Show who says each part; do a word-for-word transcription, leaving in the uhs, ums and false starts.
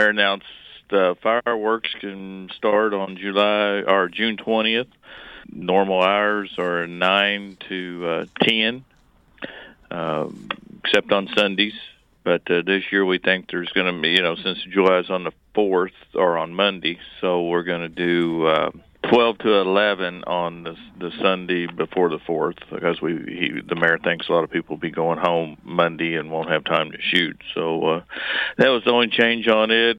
Speaker 1: mayor announced the fireworks can start on July or June twentieth. Normal hours are nine to uh, ten, um, except on Sundays. But uh, this year we think there's going to be, you know, since July's on the fourth or on Monday, so we're going to do uh, twelve to eleven on the, the Sunday before the fourth, because we he, the mayor thinks a lot of people will be going home Monday and won't have time to shoot. So uh, that was the only change on it.